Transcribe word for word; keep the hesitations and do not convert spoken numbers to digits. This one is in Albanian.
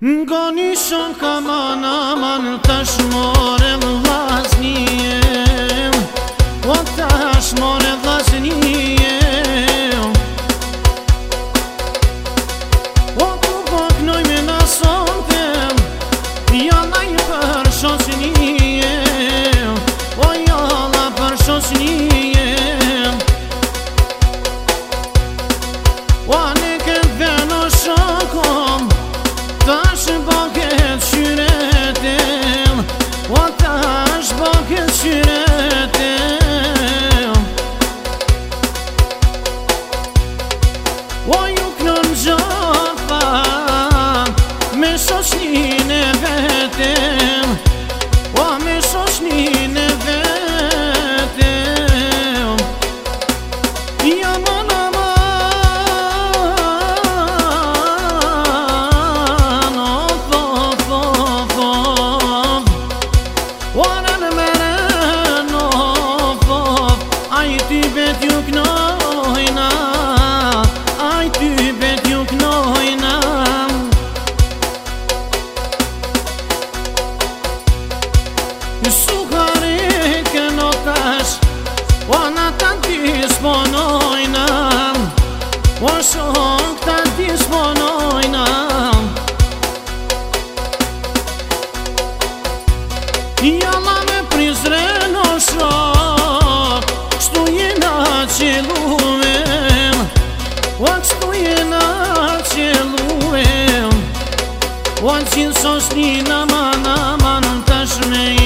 Nga një shok aman aman tash more vllaznie, o tash more vllaznie, o ku po knoj me nasonte, jalla i për shoqnie, o jalla për shoqnie, o ne këtë veno shokom, tash bëket qyretem, o tash bëket qyretem, o ju knën gjafa me shoqnin e vetem, o me shoqnin e vetem, jaman disponojna, o shok ta disponojna, jalla me prizren o shok, kështu jena qeluem, o kështu jena qeluem, o gjithë shoqnin aman aman tash me